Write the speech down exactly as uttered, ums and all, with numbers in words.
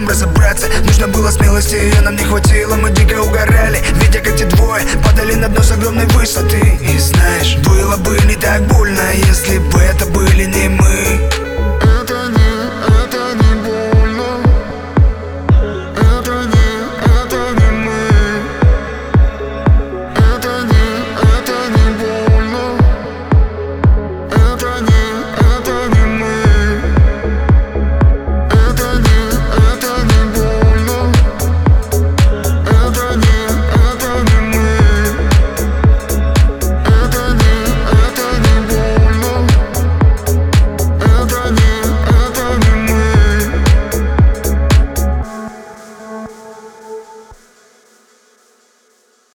этом разобраться. Нужно было смелости, ее нам не хватило. Мы дико угорали, видя как те двое падали на дно с огромной высоты. И знаешь, было бы не так больно, если бы это были не мы.